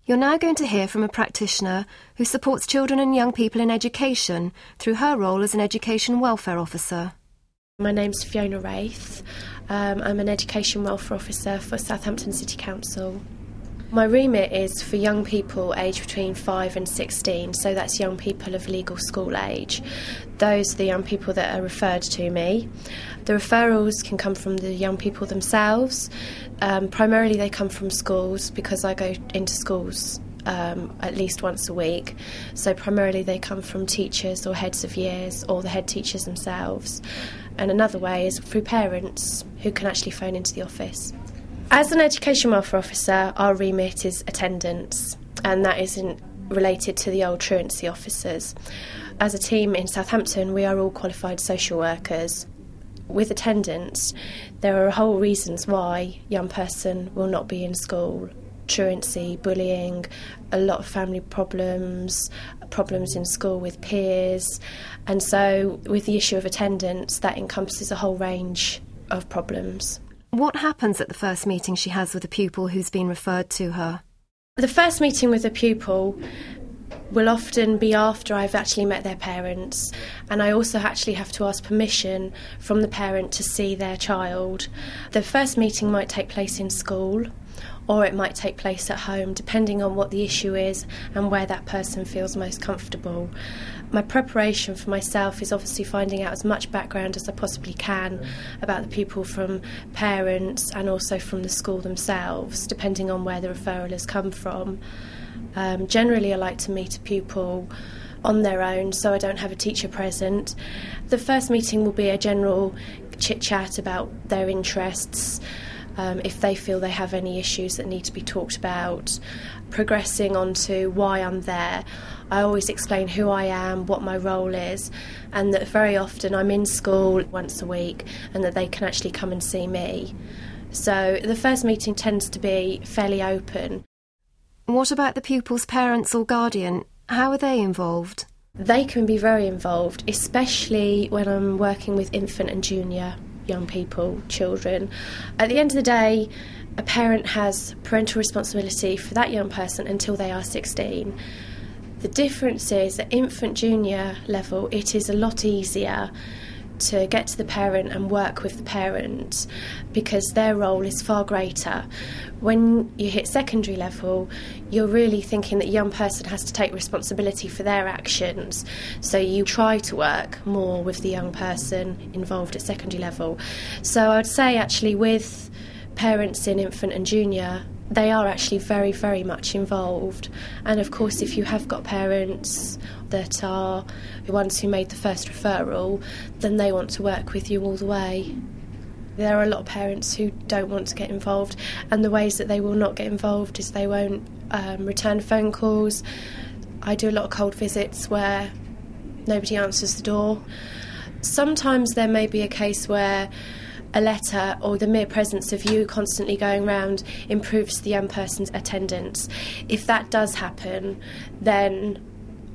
You're now going to hear from a practitioner who supports children and young people in education through her role as an education welfare officer. My name's Fiona Wraith. I'm an education welfare officer for Southampton City Council. My remit is for young people aged between 5 and 16, so that's young people of legal school age. Those are the young people that are referred to me. The referrals can come from the young people themselves. Primarily they come from schools because I go into schools at least once a week. So primarily they come from teachers or heads of years or the head teachers themselves. And another way is through parents who can actually phone into the office. As an education welfare officer, our remit is attendance, and that isn't related to the old truancy officers. As a team in Southampton, we are all qualified social workers. With attendance, there are whole reasons why a young person will not be in school. Truancy, bullying, a lot of family problems in school with peers. And so with the issue of attendance, that encompasses a whole range of problems. What happens at the first meeting she has with a pupil who's been referred to her? The first meeting with a pupil will often be after I've actually met their parents, and I also actually have to ask permission from the parent to see their child. The first meeting might take place in school, or it might take place at home, depending on what the issue is and where that person feels most comfortable. My preparation for myself is obviously finding out as much background as I possibly can about the pupil from parents and also from the school themselves, depending on where the referral has come from. Generally, I like to meet a pupil on their own, so I don't have a teacher present. The first meeting will be a general chit-chat about their interests, if they feel they have any issues that need to be talked about. Progressing on to why I'm there, I always explain who I am, what my role is, and that very often I'm in school once a week and that they can actually come and see me. So the first meeting tends to be fairly open. What about the pupil's parents or guardian? How are they involved? They can be very involved, especially when I'm working with infant and junior young people, children. At the end of the day, a parent has parental responsibility for that young person until they are 16. The difference is at infant junior level, it is a lot easier to get to the parent and work with the parent because their role is far greater. When you hit secondary level, you're really thinking that a young person has to take responsibility for their actions, so you try to work more with the young person involved at secondary level. So I'd say actually with parents in infant and junior, they are actually very, very much involved. And of course, if you have got parents that are the ones who made the first referral, then they want to work with you all the way. There are a lot of parents who don't want to get involved, and the ways that they will not get involved is they won't return phone calls. I do a lot of cold visits where nobody answers the door. Sometimes there may be a case where a letter or the mere presence of you constantly going round improves the young person's attendance. If that does happen, then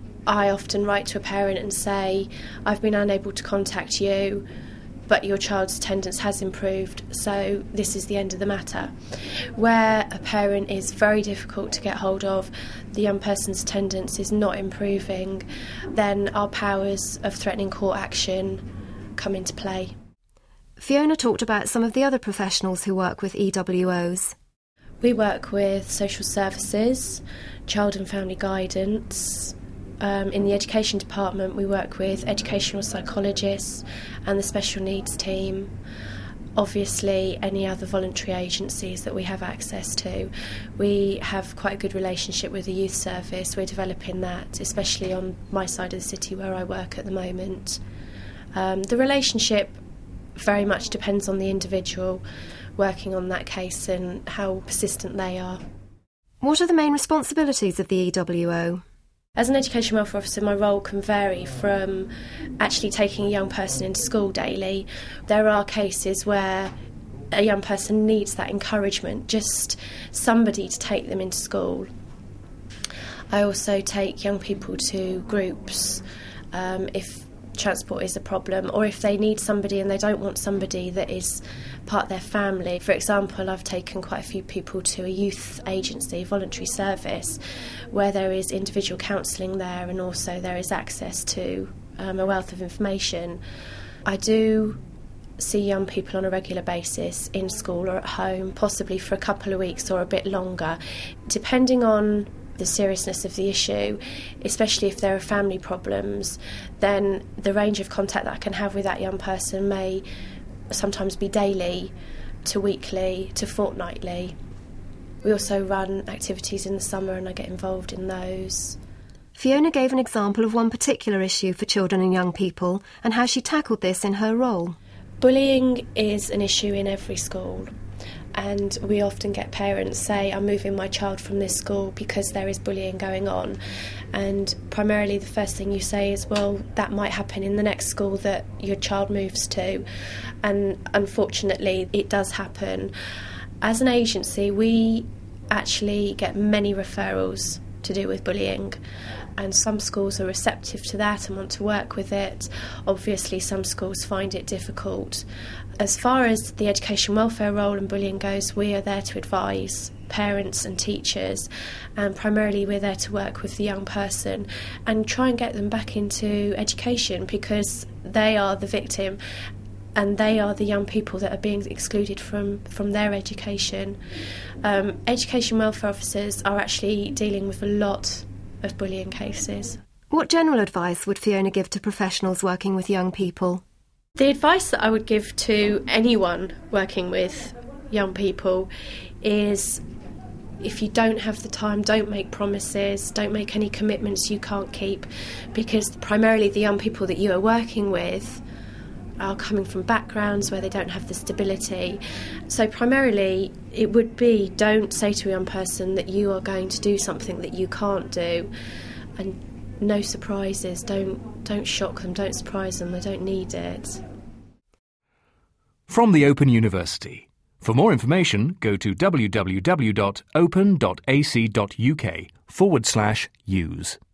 I often write to a parent and say, I've been unable to contact you, but your child's attendance has improved, so this is the end of the matter. Where a parent is very difficult to get hold of, the young person's attendance is not improving, then our powers of threatening court action come into play. Fiona talked about some of the other professionals who work with EWOs. We work with social services, child and family guidance. In the education department, we work with educational psychologists and the special needs team. Obviously, any other voluntary agencies that we have access to. We have quite a good relationship with the youth service. We're developing that, especially on my side of the city where I work at the moment. The relationship very much depends on the individual working on that case and how persistent they are. What are the main responsibilities of the EWO? As an education welfare officer, my role can vary from actually taking a young person into school daily. There are cases where a young person needs that encouragement, just somebody to take them into school. I also take young people to groups. If transport is a problem, or if they need somebody and they don't want somebody that is part of their family. For example, I've taken quite a few people to a youth agency, voluntary service, where there is individual counselling there and also there is access to a wealth of information. I do see young people on a regular basis in school or at home, possibly for a couple of weeks or a bit longer, depending on the seriousness of the issue, especially if there are family problems. Then the range of contact that I can have with that young person may sometimes be daily to weekly to fortnightly. We also run activities in the summer and I get involved in those. Fiona gave an example of one particular issue for children and young people and how she tackled this in her role. Bullying is an issue in every school, and we often get parents say, I'm moving my child from this school because there is bullying going on. And primarily the first thing you say is, well, that might happen in the next school that your child moves to. And unfortunately, it does happen. As an agency, we actually get many referrals to do with bullying, and some schools are receptive to that and want to work with it. Obviously, some schools find it difficult. As far as the education welfare role and bullying goes, we are there to advise parents and teachers, and primarily we're there to work with the young person and try and get them back into education, because they are the victim and they are the young people that are being excluded from their education. Education welfare officers are actually dealing with a lot of bullying cases. What general advice would Fiona give to professionals working with young people? The advice that I would give to anyone working with young people is, if you don't have the time, don't make promises, don't make any commitments you can't keep, because primarily the young people that you are working with are coming from backgrounds where they don't have the stability. So primarily it would be, don't say to a young person that you are going to do something that you can't do, and no surprises. Don't shock them, don't surprise them, they don't need it. From the Open University. For more information, go to www.open.ac.uk/use.